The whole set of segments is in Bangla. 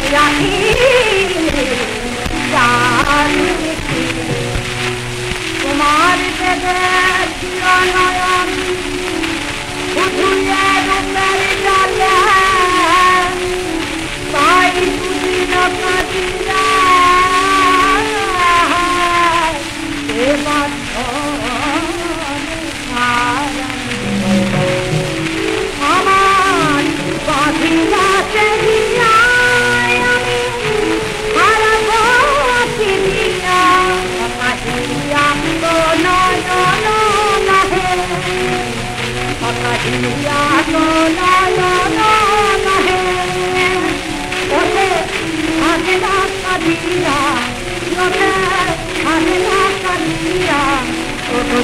রাখি তোমার বেদে ছিল নয়ন উঠুয়ে রূপের জলে তাই দুদিন কাটিয়া এবার আমার বাঁধিয়া চেহিয়া আমি হারাব চিনিয়া কাহিয়া তো নয়ন নাহে কাহিয়া তো নয়ন নাহে ওরে হাজরা কাদিয়া ওরে হাজরা কাদিয়া ওরে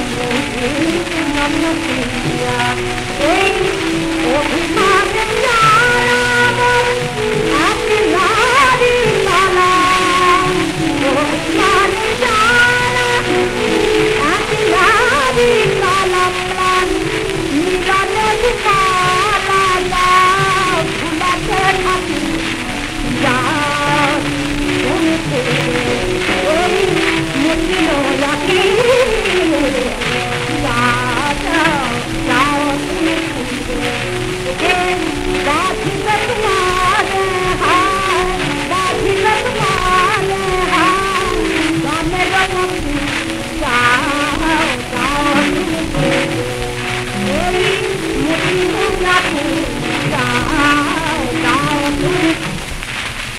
নমস্তিয়া এই অভিমানে আমার আপনি নারী লালা অভিমানে আপনি নারী লালা প্রাণ মিলানে লালা ভুলাতে থাকি যা শুনতে ওই মুন্দির রাখি Thank you.